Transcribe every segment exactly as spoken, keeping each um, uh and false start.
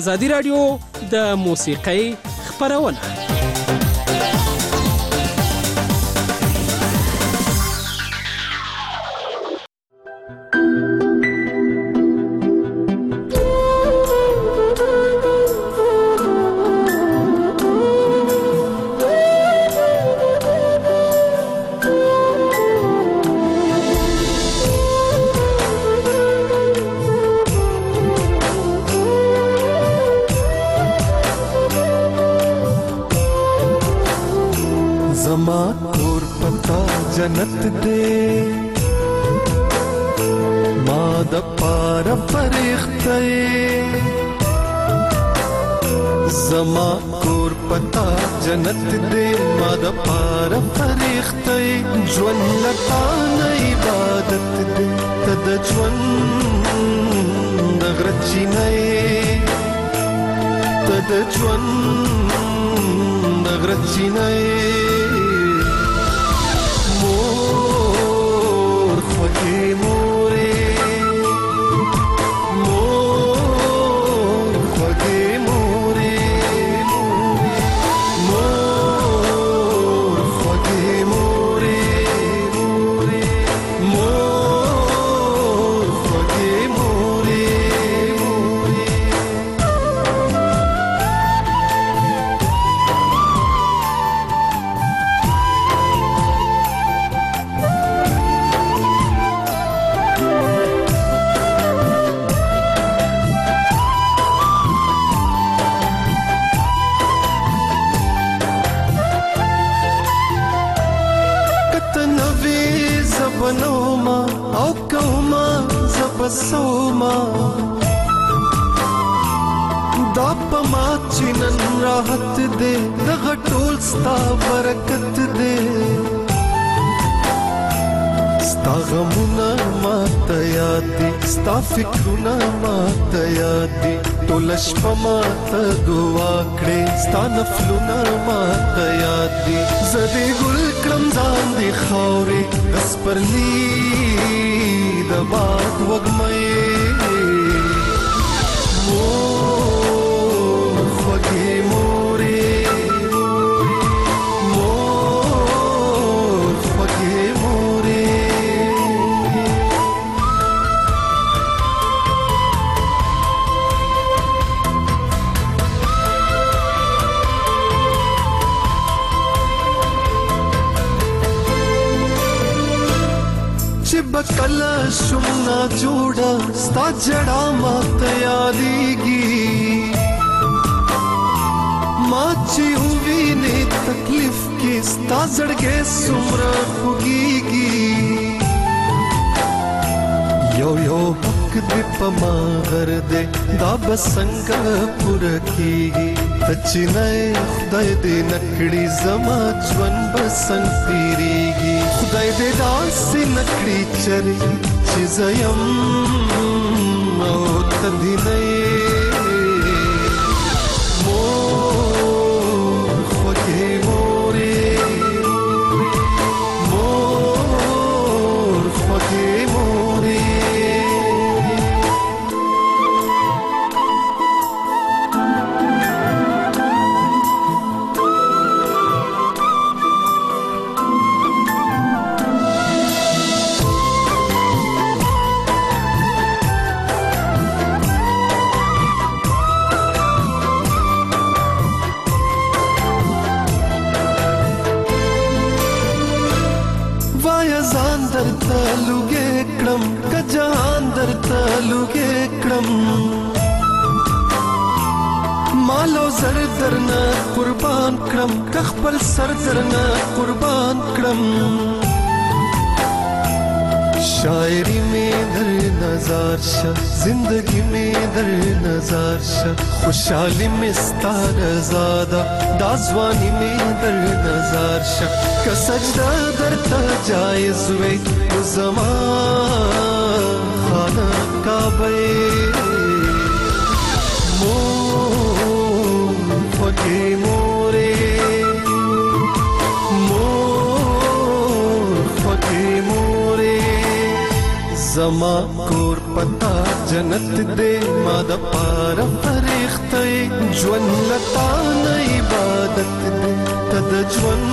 ازادي راډیو د موسیقۍ خپرونه. زما کور پتا جنت دے ما د پار فرښتې زما کور پتا جنت دے ما د پار فرښتې ژوند لتا نه عبادت دے تد ژوند د غرچی نه تد ژوند د غرچی نه مور خوږې مورې مور خوږې مورې مور خوږې مورې مور خوږې مورې زبنوما او کوما زبسوما دا پما چنن راحت دے دغه ټول ستا برکت دے ستا غمونه ماته یاد دي ستا فکرونه ماته یاد دي ټوله شپه ماته دعا کړې ستا نفلونه ماته یاد دي زه دې ګل کړم ځان دې خاورې د سپرلي د باد وږمې مور خوږې مورې مور خوږې مورې چې بکله شم نا جوړه ستا جړه ماته یادېږي ما چې ووینې تکلیف کې ستا زړګی څومره خوږېږي یو یو حق دې په ما غر دې دا به څنګه پوره کېږي ته چې نه خدای دې نه کړي زما ژوند به څنګه تېرېږي خدای دې داسې نه کړي چرې چې زه یم او ته دې نه یې مور خوږې مورې مور خوږې مورې درته لوګې کړم که جهان درته لوګې کړم مالو زر درنه قربان کړم که خپل سر درنه قربان کړم شاعری میں در نظر شه زندگی میں در نظر شه خوشحالی میں ستار زاده دا ځواني میں در نظر شه که سجده درته جایز وي نو زما خانه کعبه مور خوږې مورې مور خوږې مورې زما کور پتا جنت دې ما د پاره فرښتې ژوند لتا نه عبادت دې تد ژوند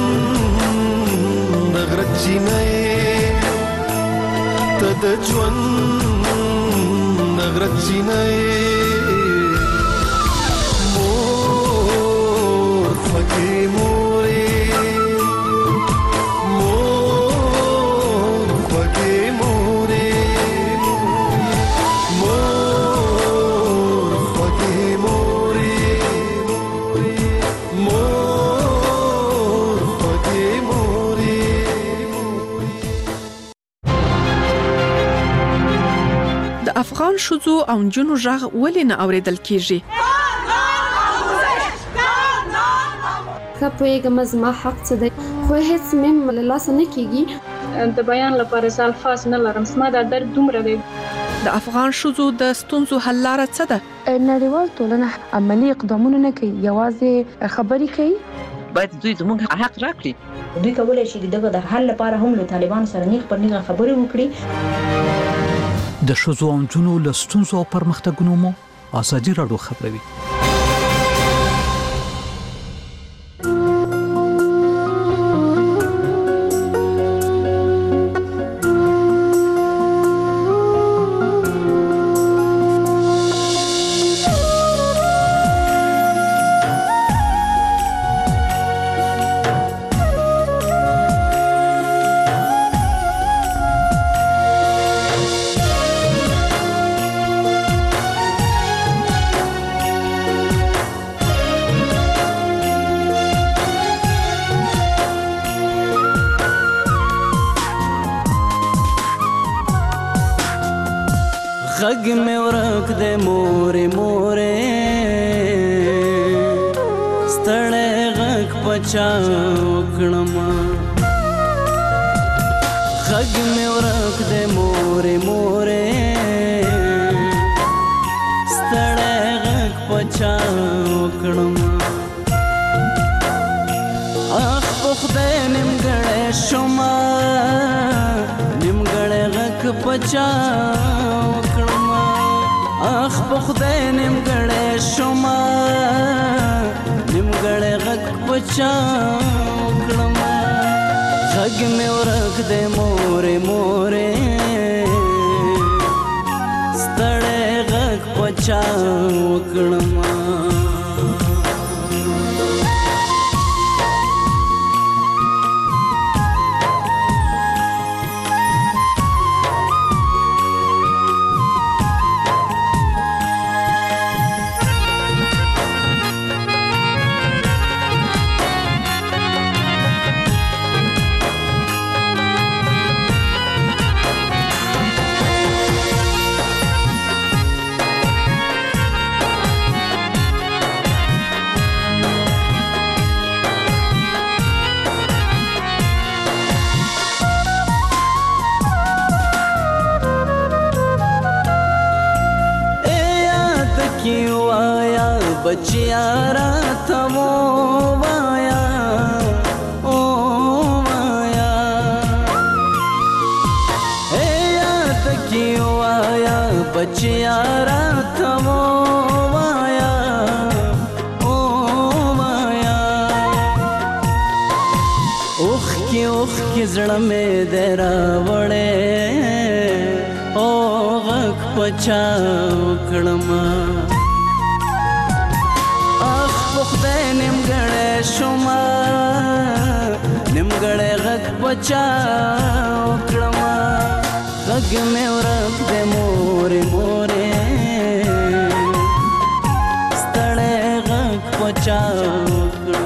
نغرچی نه تد ژوند نغرچی نه مور فکې مورې افغان ښځو او نجونو غږ ولې نه اوریدل کیږي؟ که پوهېږم زما حق څه دی خو هیڅ مې له لاسه نه کیږي. د بیان لپاره زه الفاظ نه لرم. زما دا درد دومره دی. د افغان ښځو د ستونزو حل لاره څه ده؟ نړیوال ټولنه عملي اقدامونه نه کوي، یوازې خبرې کوي. باید دوی زموږ حق راکړي. دوی کولای شي دغه د حل لپاره هم له طالبانو سره نیغ پر نیغه خبرې وکړي. د ښځو او نجونو له ستونزو او پرمختګونو مو ازادي راډیو خبروي. غږ مې ورک دی مورې مورې ستړی غږ په چا وکړمه غږ مې ورک دی مورې مورې ستړی غږ په چا وکړمه اخ په خدای نیمګړی شومه نیمګړی غږ په چا اخ په خدای نیمګړی شومه نیمګړی غږ په چا وکړمه غږ مې ورک دی مورې مورې ستړی غږ په چا وکړمه بچیا راته ووایا او وایا اے یاد کی وایا بچیا راته ووایا او وایا اوخ کی اوخ کی زړه مې درا وړې او غږ پچا وکړم خدای نیمګړی شومه نیمګړی غږ پچا وکړمه غږ مې ورک دی مورې مورې ستړی غږ پچا وکړمه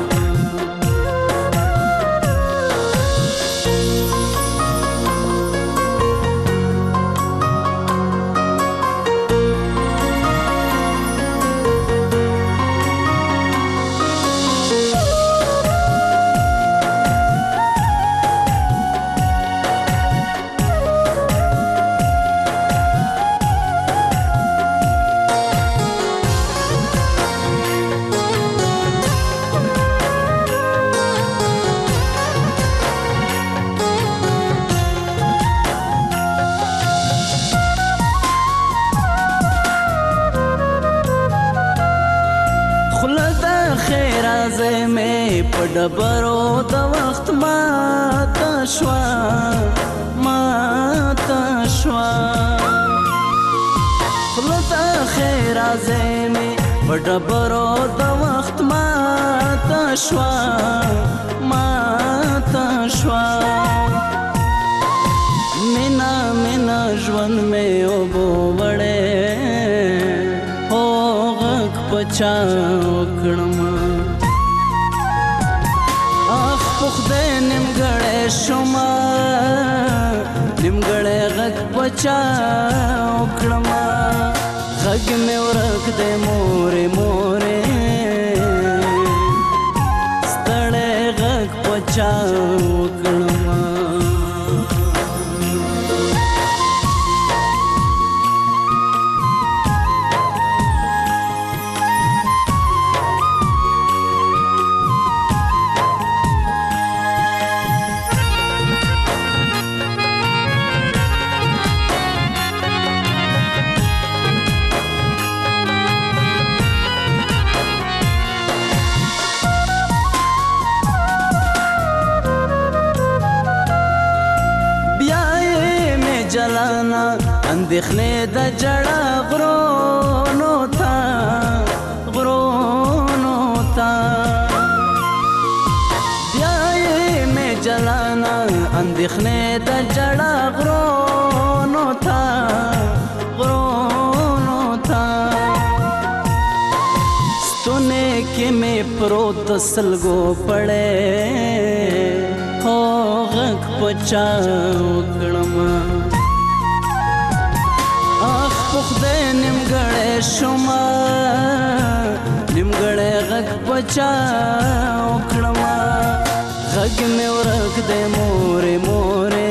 ډبرو د وخت ماته شوه ماته شوه خوله د ښېرازۍ مې په ډبرو د وخت ماته شوه ماته شوه مینا مینا ژوند مې اوبو وړی هو غږ په چا وکړم اخ په خدای نیمګړی شومه نیمګړی غږ په چا وکړم غږ مې ورک دی مورې مورې ستړی غږ په چا وکړم اندېښنې د جړه غرونو ته غرونو ته بیا یې مې جلانا اندېښنې د جړه غرونو ته غرونو ته ستونې کې مې پروت د سلګو پړی هو غږ په چا وکړم په خدای نیمګړی شومه نیمګړی غږ په چا وکړم غږ مې ورک دی مورې مورې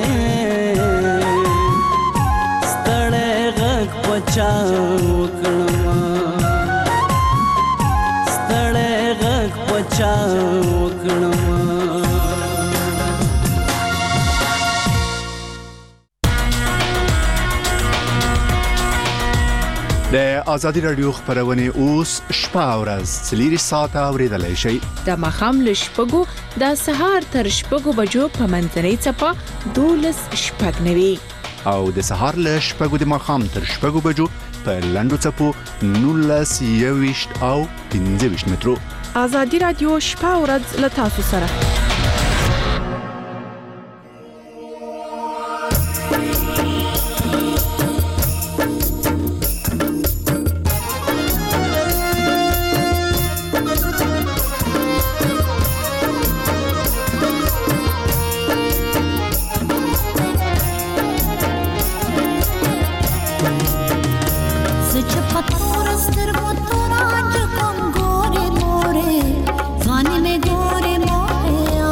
ستړی غږ په چا وکړم ستړی غږ په چا وکړم د ازادي راډیو خبرونه اوس شپه او ورځ څلوري ساعته اوریدلای شئ د ماښام له شپږو د سهار تر شپږو بجو په منځنۍ څپه دولس شپږ نوي او د سهار له شپږو د ماښام تر شپږو بجو په لنډو څپو نولس یويشت او پنځه ویشت مترو ازادي راډیو شپه او ورځ له تاسو سره गोरे मोरे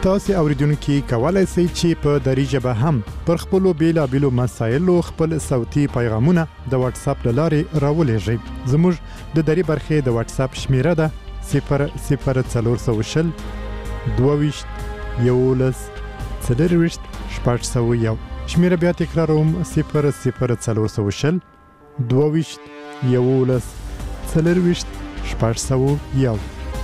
تاسو اوریدونکو کولای شئ چې په دری ژبه هم پر خپل بیلابېلو مسایلو خپل صوتي پیغامونه د واتس اپ لارې راولېږئ. زموږ د دری برخې د واتس اپ شمیره ده صفر صفر څلور سوه شل دوه ویشت یولس څلرویشت شپږ سوه یو. شمیره بیا تکراروم صفر صفر څلور سوه شل دوه ویشت یولس څلرویشت شپږ سوه یو.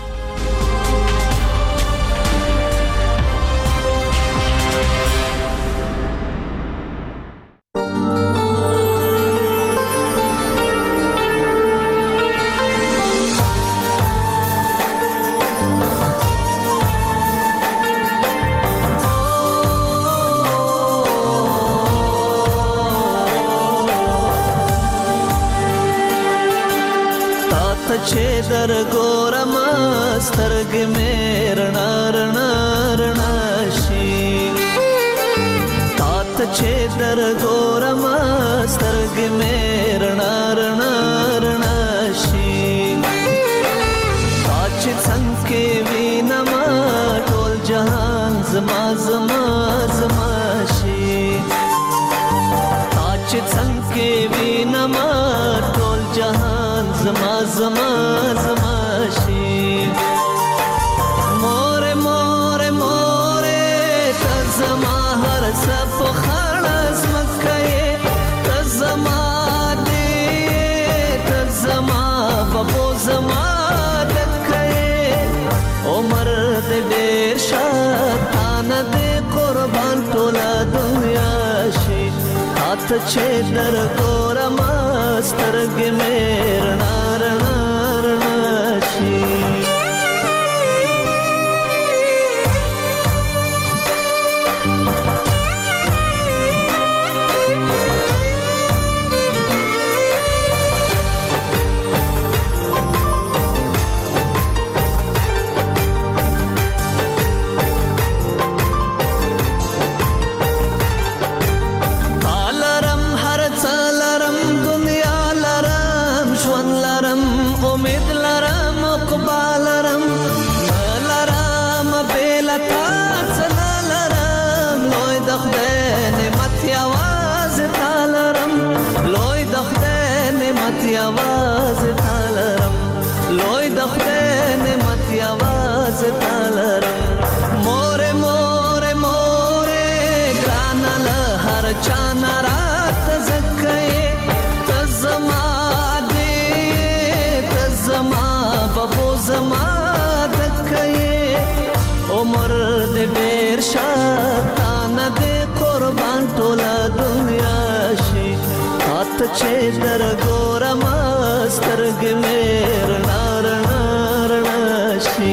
در ګورم سترګې مې رڼا رڼا رڼا شي تا ته چې در ګورم سترګې مې رڼا رڼا رڼا شي تا چې څنګه وینم ټول جهان زما زما زما شي تا چې څنګه وینم ټول جهان زما زما زما شي مور مور مور ته زما هر څه په خلاص مکه ته زما دې ته زما بابو زما دکه عمر دې ډېر شاتان دې قربان ټوله دنیا شي هات چې در ګورم سترګې مې رڼا رڼا رڼا شي आवाज तालरम लोय दखते ने मत आवाज तालरम मोरे मोरे मोरे ग्रानल हर चाना रात जक्के तजमा दे तजमा बबो जमा दक्के उमर दे बेर शातान दे कुर्बान टोला दुनिया शी हाथ छे दर गोरम سترګې مې رڼا رڼا رڼا شي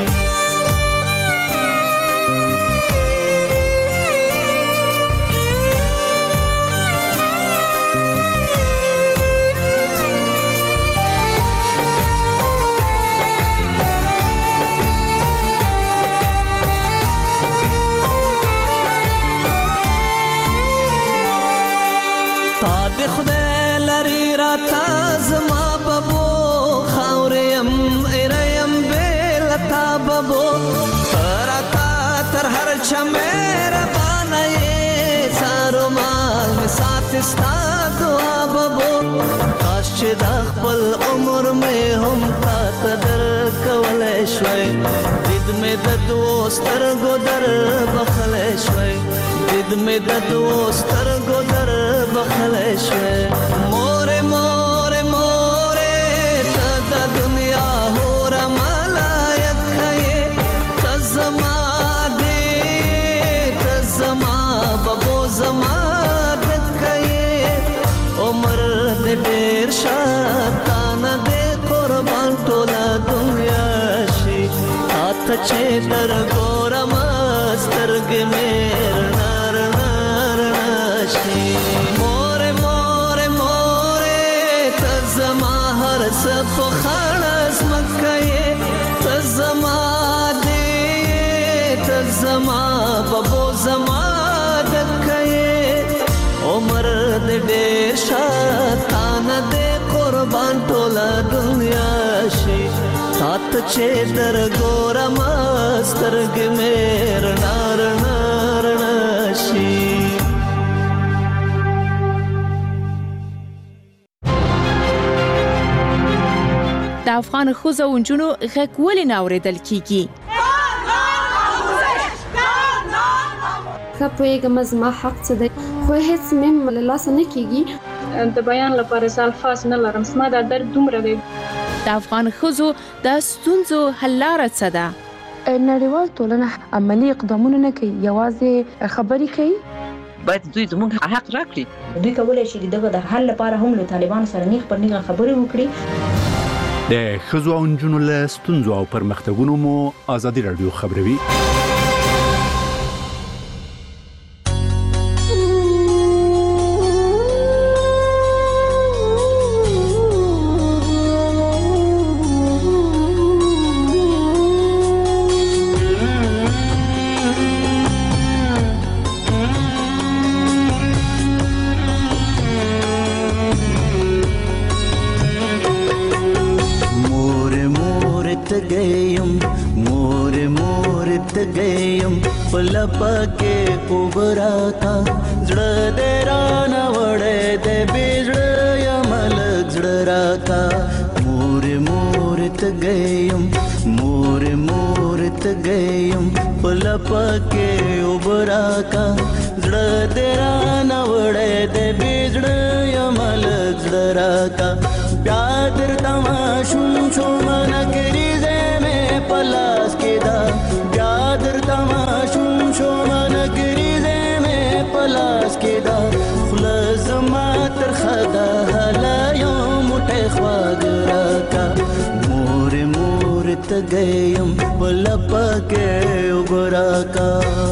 تا دې خدای لري راته زما بابو خاوریم ایریم بیلتا بابو تراتا تر هر چمیر بانای سارو مال می سات استا دعا بابو کاش چې د خپل عمر می هم تا تدر کولای شوي دید می د دوستر ګدر بخلای شوي دید می د دوستر ګدر بخلای شوي مور مور مور ته د دنیا هور ملایک خې تزما دې تزما بابو زما دکې عمر دې ډېر شاتان دې قربان ټوله دنیا شي هات چې در ګورم سترګې مې رڼا رڼا رڼا شي مور مور مور تزما هر څه په خلاص مکه تزما دې تزما بابو زما دکې عمر دې ډېر شاتان دې قربان ټوله دنیا شي تا مات چې در ګورم سترګې مې رڼا رڼا رڼا شي. د افغان ښځو او نجونو غږ ولې نه اورېدل کیږي؟ ښه پوهېږم زما حق څه دی خو هېڅ مې له لاسه نه کیږي. د بیان لپاره زه الفاظ نه لرم. زما دا درد دومره دی. د افغان ښځو د ستونزو حل لاره څه ده؟ نړیوال ټولنه عملي اقدامونه نه کوي، یوازې خبرې کوي. باید دوی زموږ حق راکړي. دوی کولای شي دغه د حل لپاره هم له طالبانو سره نیغ پر نیغه خبرې وکړي. د ښځو او نجونو له ستونزو او پرمختګونو مو ازادي رادیو خبروي. पके उबरा था जड़ दे राना वड़े दे बिजड़ यमल जड़रा का मोरे मोरत गयम मोरे मोरत गयम पल पके उबरा का जड़ दे राना वड़े दे बिजड़ यमल जड़रा का प्यादर तमाशुम शुमन करी जे में पलास के दा प्यादर तमाशुम شومان گریزه میں پلاس کے دا خلص ماتر خدا حلا یوم تخواگ راکا مور مور تگیم پلپا کے ابراکا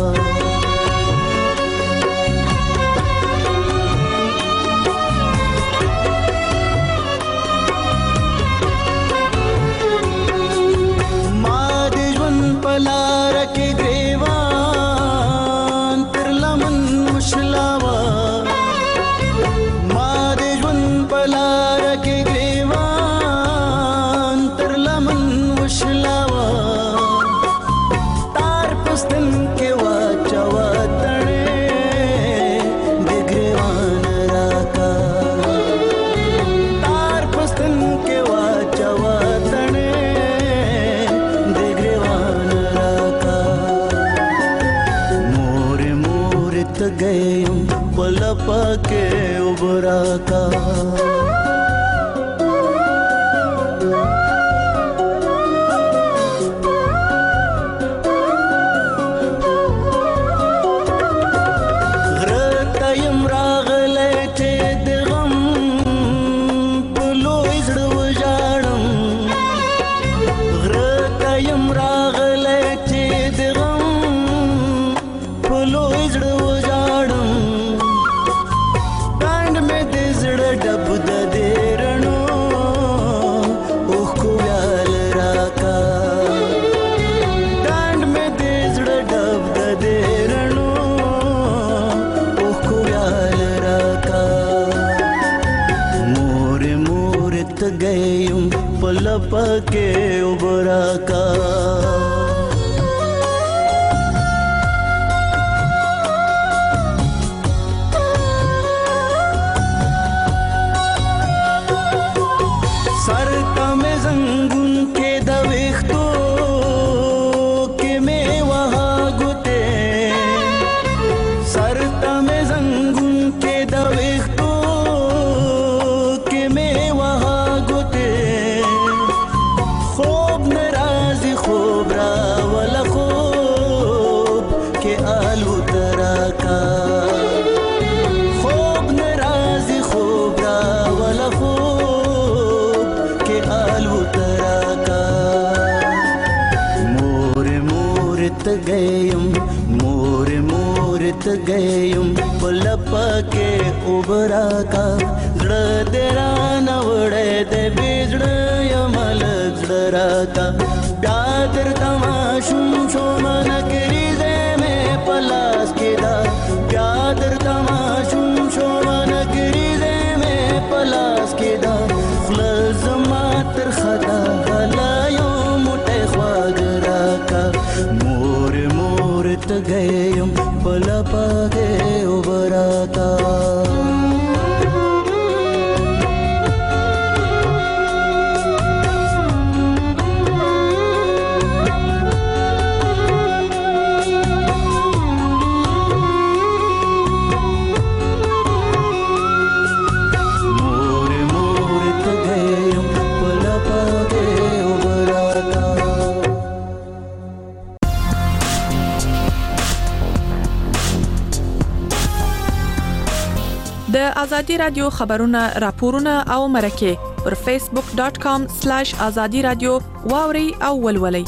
ماد جون پلار کے گریوان पके उबरा का غرتیم راغله چې د غم په لوی زړه وژاړم غرتیم راغله چې د غم په لوی زړه وژاړم डब द देरणो ओह को व्याल राका डांड में देजड़ डब द देरणो ओह को व्याल राका मोरे मोरे तगयम पलप के उबरा का गयम मोरे मोरत गयम पलप के उबरा का जड़ देरा नवड़े दे बिजड़ यमल जड़रा का प्यादर तमाशुम शोमन करीजे में पलास के दा प्यादर तमाशुम शोमन करीजे में पलास के दा खलज मातर खदा हला यौम ازادي رادیو خبرونه راپورونه او مرکه پر فیسبوک ډاټ کام سلاش ازادي رادیو واوري او ولولي.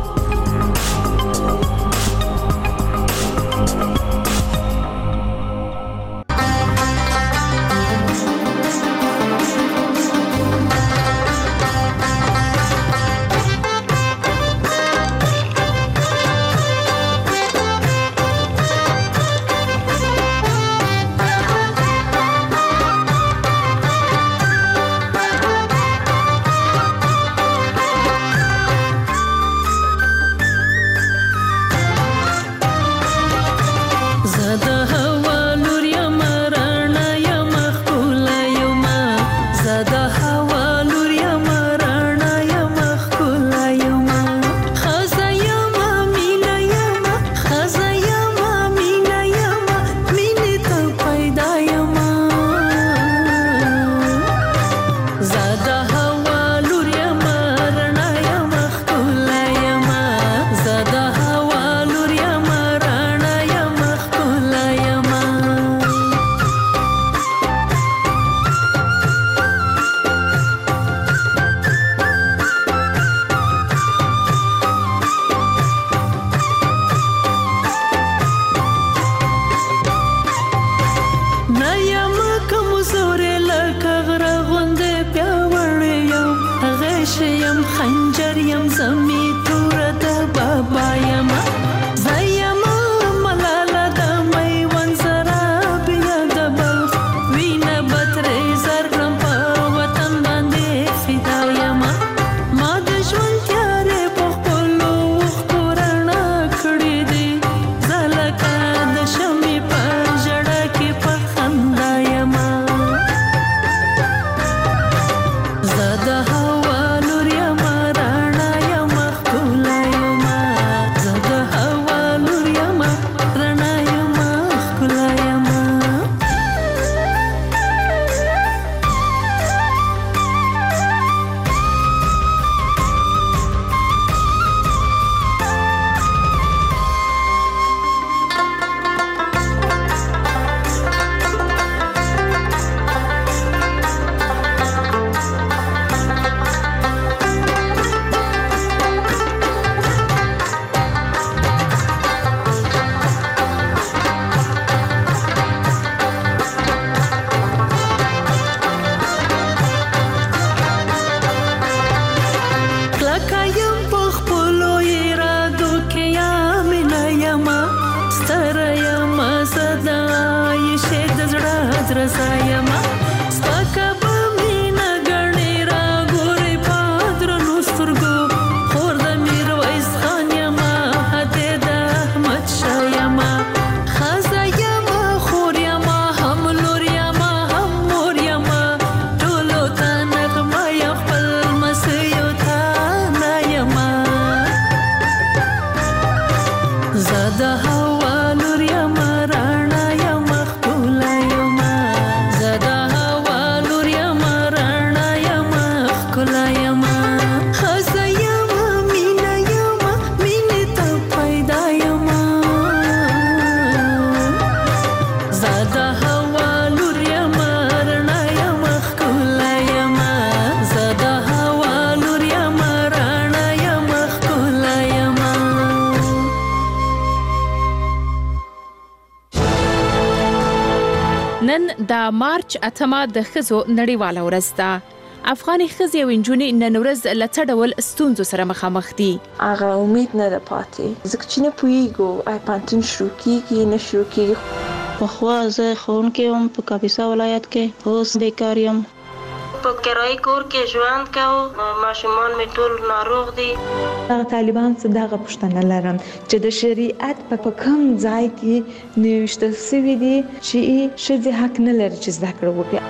نن د مارچ اتمه د ښځو نړیواله ورځ ده. افغاني ښځې او نجونې نن ورځ له څه ډول ستونزو سره مخامخ دي؟ هغه امید نه ده پاتې، ځکه چې نه پوهېږو آیا پوهنتون شروع کېږي نه شروع کېږي. پخوا زه ښوونکې وم په کاپیسا ولایت کې، اوس بیکار یم. په کرایي کور کې ژوند کوو، ماشومان مې ټول ناروغ دي. هغه طالبان څه دغه پوښتنه لرم چې د شریعت په کوم ځای کې نوشتل شوي دي چې ښځې حق نه لري چې زده کړه وکړي.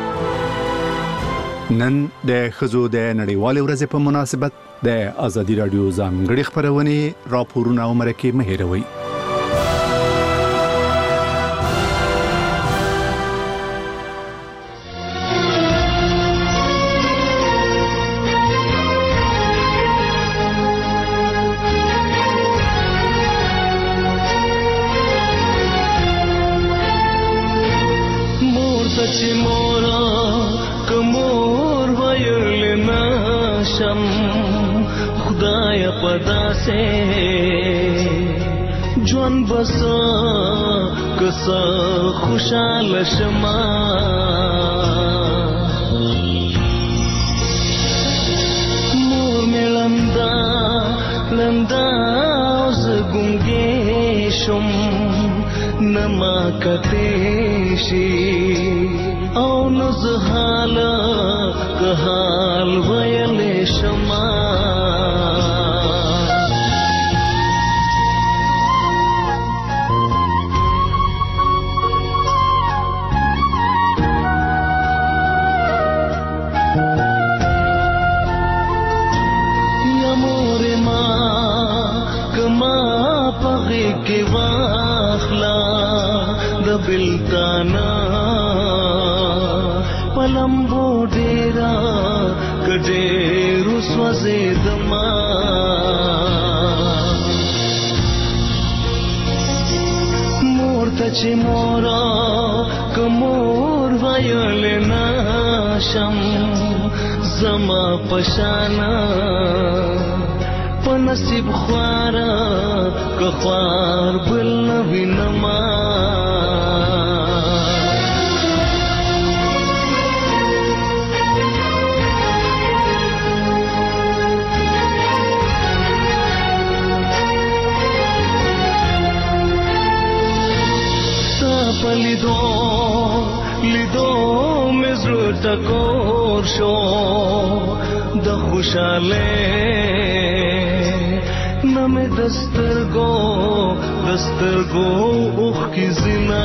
نن د ښځو د نړیوالې ورځې په مناسبت د ازادي رادیو ځانګړي خبرونه راپورونه او مرکې مه هېروئ. چې شم خدای پدا سے جون بس کس خوشحال شما مور می لندا لندا اوز گنگی شم نما کتیشی او نزحال کحال ویل شما کی واخلا دبلتانا پلمبو ډیرا کډیرو سوځیدما مور ته چې مورا کومور وایل ناشم زما پشانا نصیب خوارا که خوار بل نوینما ستا لیدو لیدو مزر ټکور شو د خوشاله نمه دسترگو دسترگو اوخ کی زنا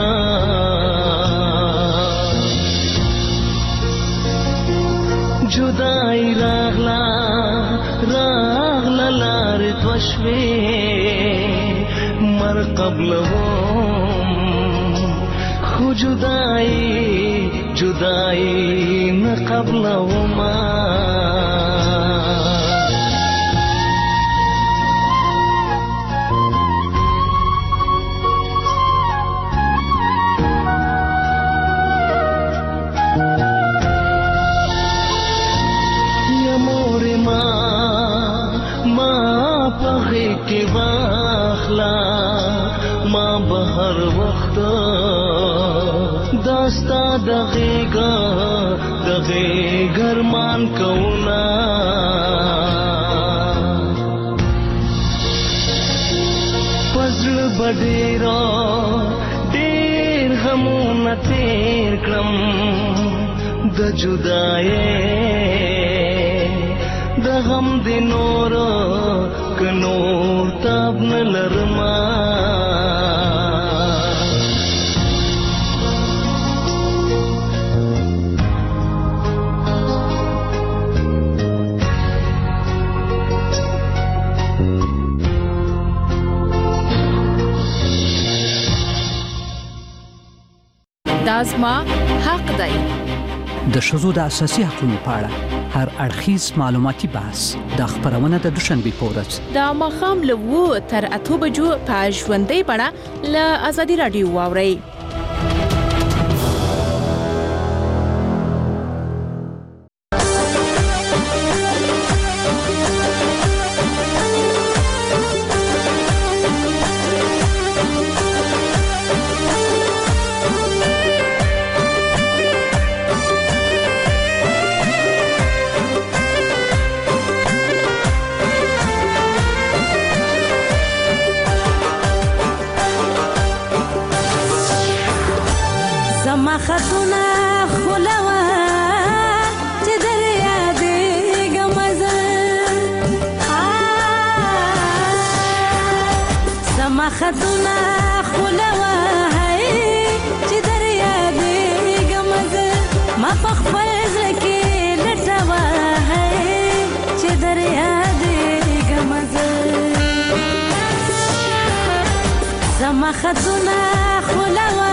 جدائی راغلا راغلا لار توشوی مر قبلهم خو جدائی جدائی نه قبلهما کی واخلا ما بهر وخت داستا دغیگا دغیگر مان کونا پزل بدیرا دیر همون تیر کرم د جدائے د غم دی نور کنور تاب نلرما دازما حق دی د ښځو د اساسي حقوقو په اړه هر اړخیز معلوماتي بحث د خبرونه د دوشنبه په ورځ د مخام له وو تر اته بجو په ژوندۍ بڼه له ازادي رادیو واوري. خطونه خلوه چې دریا دې غمزه سما خطونه خلوه چې دریا دې غمزه ما په خپل ځکه لټوه چې دریا دې غمزه سما خطونه خلوه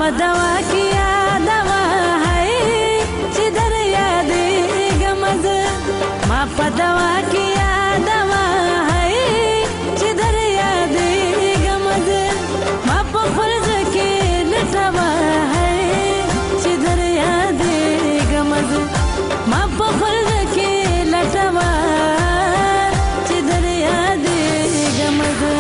په دوا کې یادوا هی چې در یادېږم زه ما په دوا کې یادوا هی چې در یادېږم زه ما په خپل زړه کې لټوه هی چې در یادېږم زه ما په خپل زړه کې لټوه چې در یادېږم زه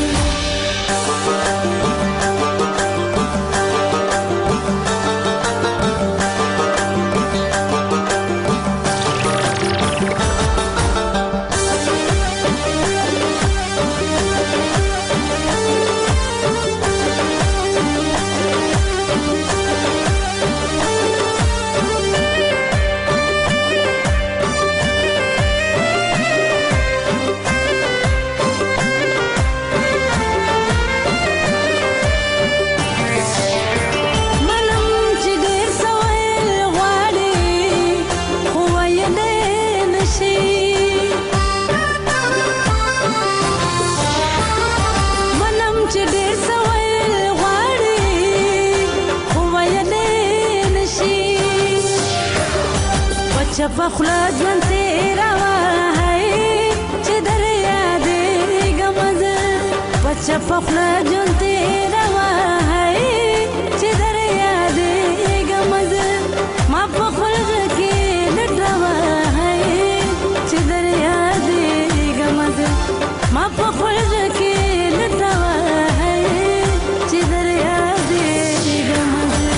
پخلا ژوند تېروه هی چې در یادېږم زه پچه پخلا ژوند تېروه هی چې در یادېږم زه ما په خپل زړه کې لټوه هی چې در یادېږم زه ما په خپل زړه کې لټوه هی چې در یادېږم زه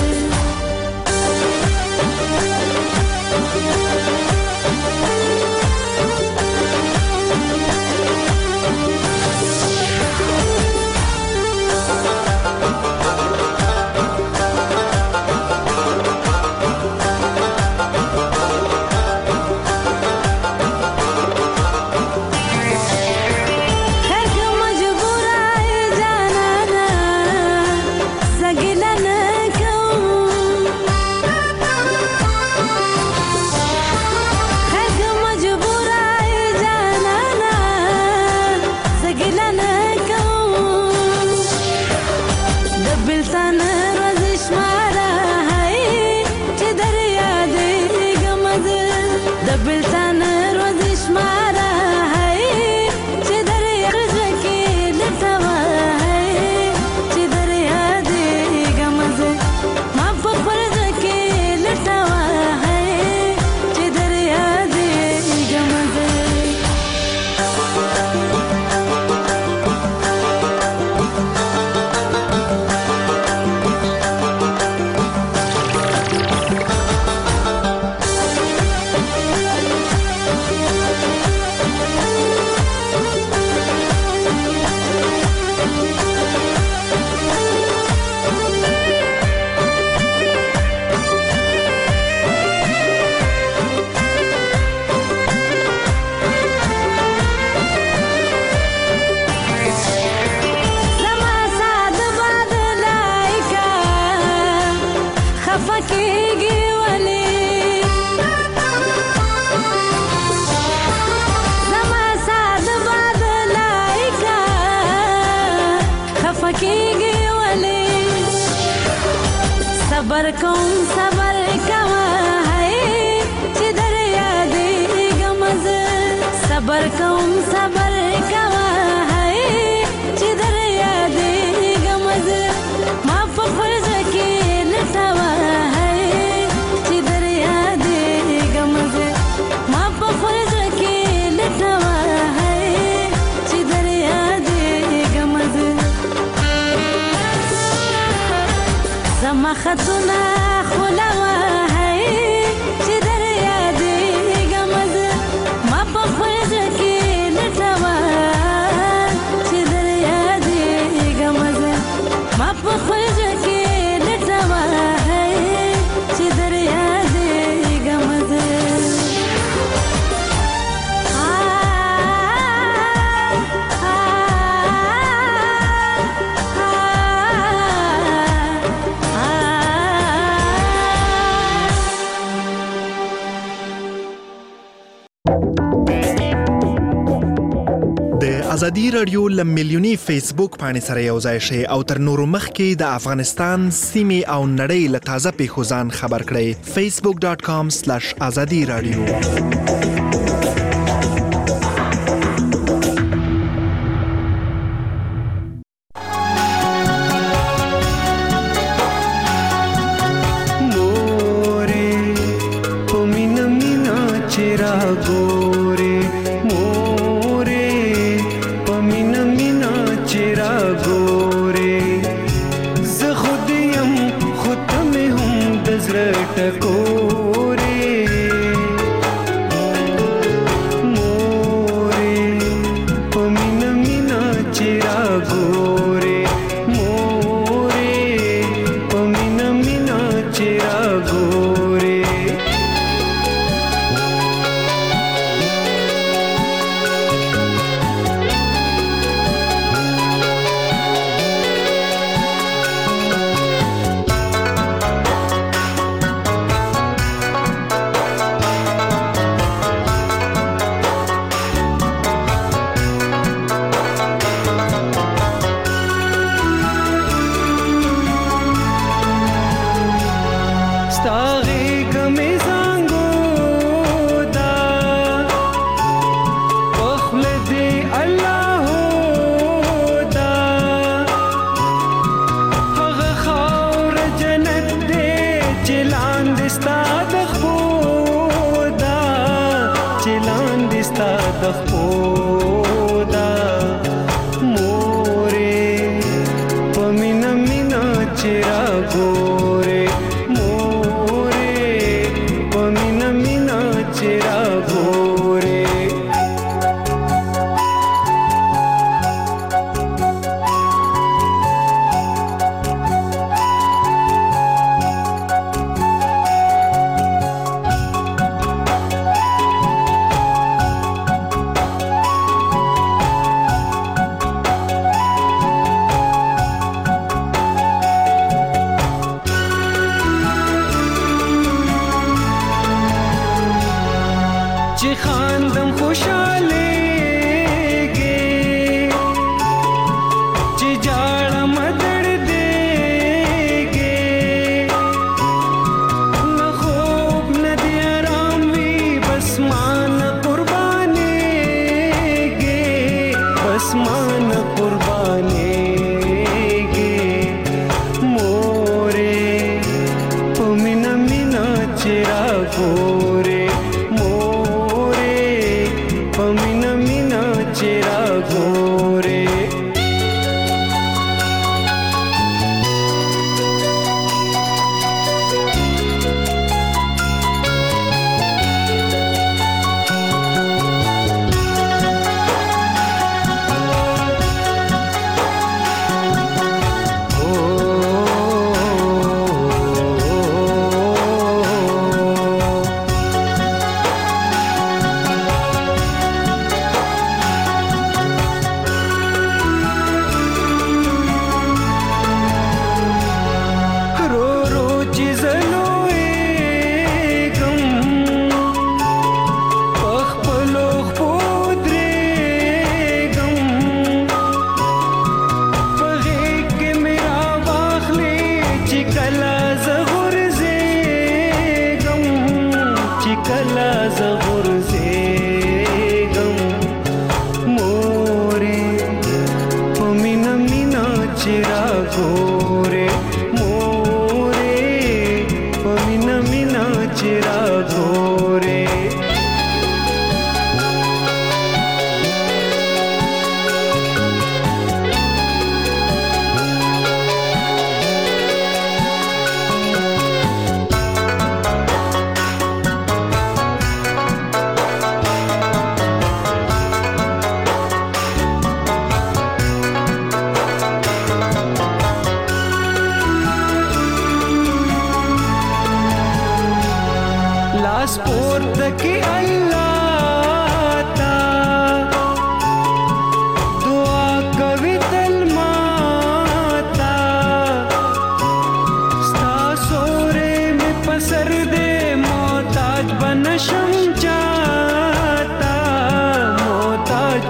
صبر کوم صبر کوه هی چې در یادېږم زه صبر کوم صبر کوه هی چې در یادېږم زه ما په خپل زړه کې لټوه هی چې در یادېږم زه ما په خپل زړه کې لټوه هی چې در یادېږم زه زما خطونه خولوه هی چې در یادېږم زه ما په خپل زړه کې لټوه چې در یادېږم زه ما په خپل زړه کې لټوه هی چې در یادېږم زه ازادي رادیو له میلیوني فیسبوک باندې سره یو ځای شي او تر نورو مخکې د افغانستان سیمې او نړۍ له تازه پیښو ځان خبر کړئ. facebook dot com slash azadi radio.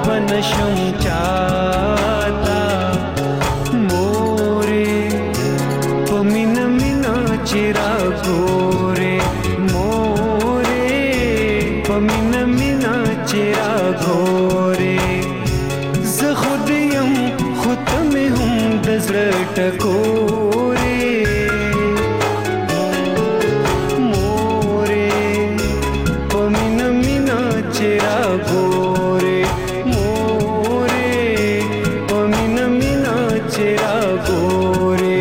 بنشم چاته مورې په مینا مینا چې را ګورې مورې په مینا مینا چې را ګورې زه خود یم خو ته مې هم د زړه ټکورې مورې په مینا مینا چې را ګورې مورې په مینا مینا چې را ګورې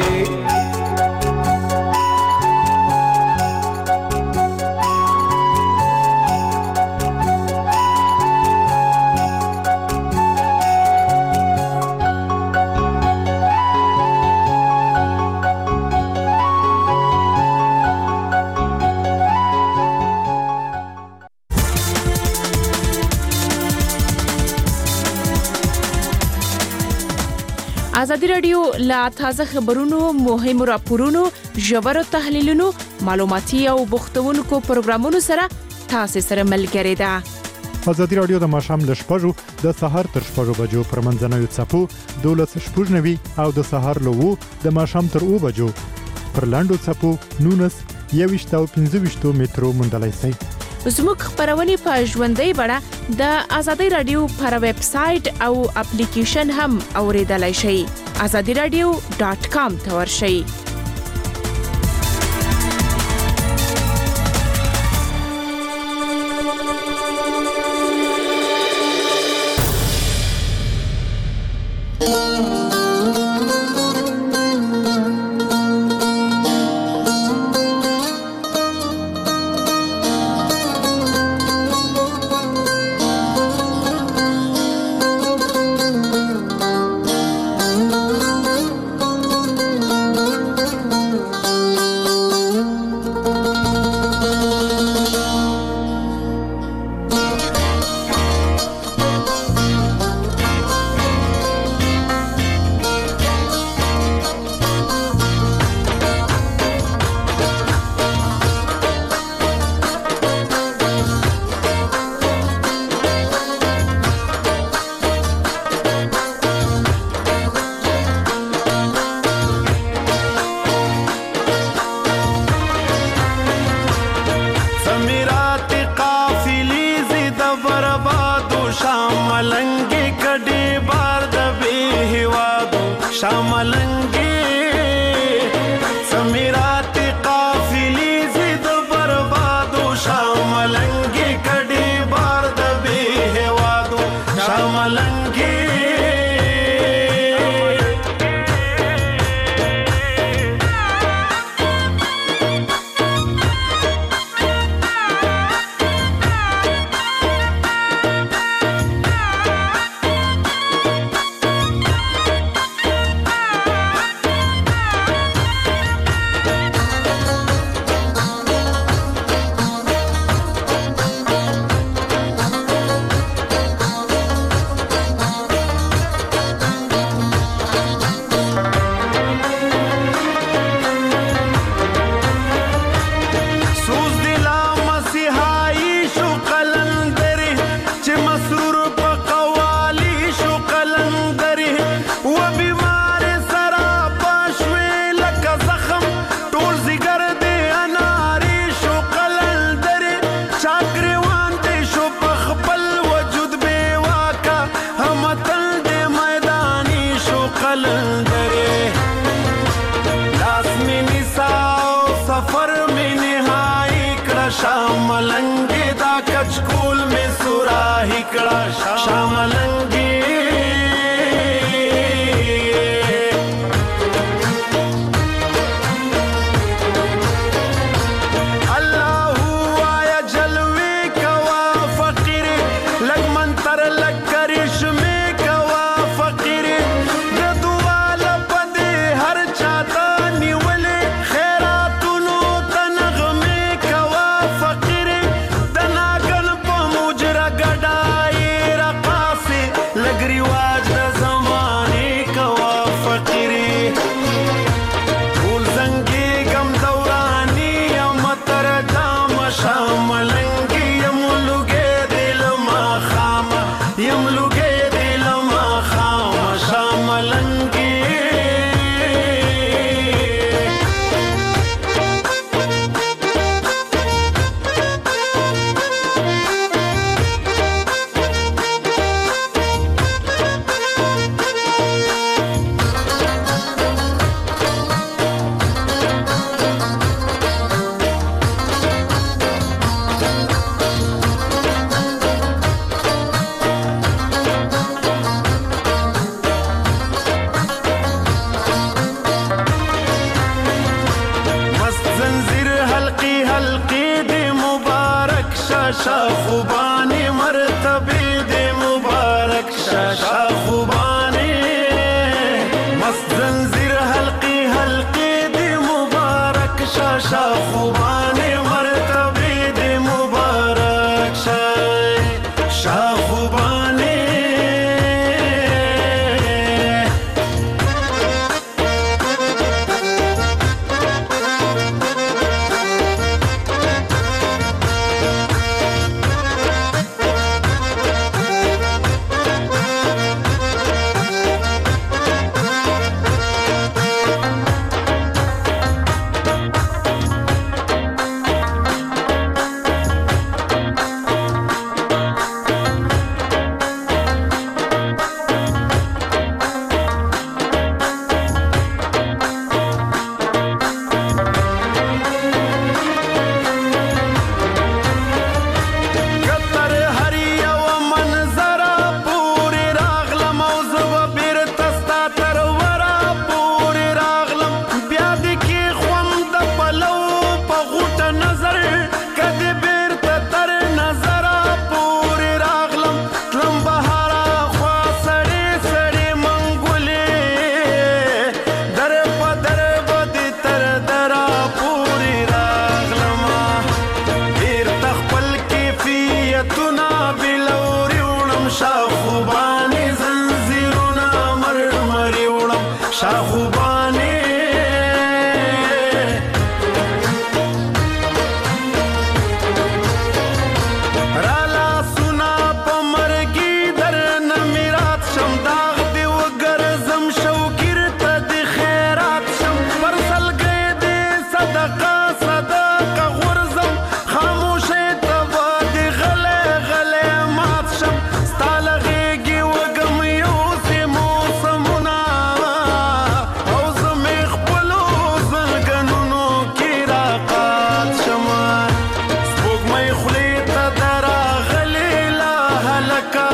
ازادي رادیو لا تازه خبرونو مهمو راپورونو ژورو تحلیلونو معلوماتي او بوختونکو پروګرامونو سره تاسو سره ملګری ده. ازادي رادیو د ماښام له شپږو د سهار تر شپږو بجو پر منځنوي څپو دولس شپږ نوي او د سهار له وو د ماښام تر اوو بجو پر لاندو څپو نونس یويشت او پنځه ویشت مترو موندلای شئ. زموږ خبرونه په ژوندۍ بڼه د ازادي رادیو پر ویب سټ او اپلیکیشن هم اوریدلای شئ. azadi radio dot com ته ورشئ. Yam luge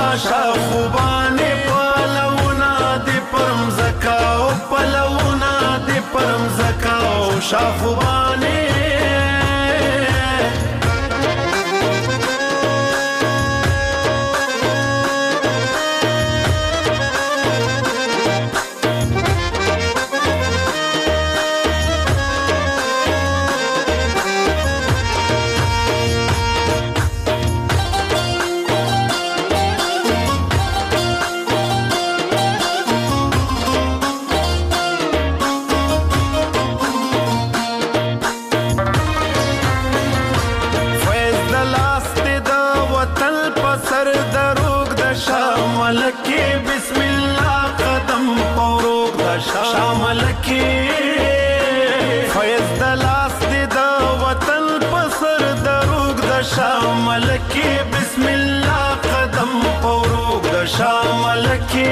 شاخوبانې پلونه دې پرم زکاو پلونه دې پرم زکاو شاخوبانې شامل کې فیض د لاس دې د وطن په سر دروغ د شامل کې بسم الله قدم پوروغ د شامل کې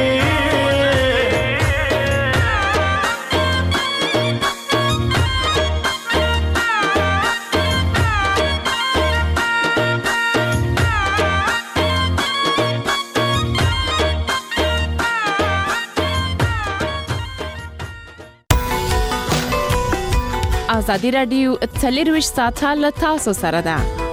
ازادي راډیو څلور ویشت ساعته له تاسو سره ده.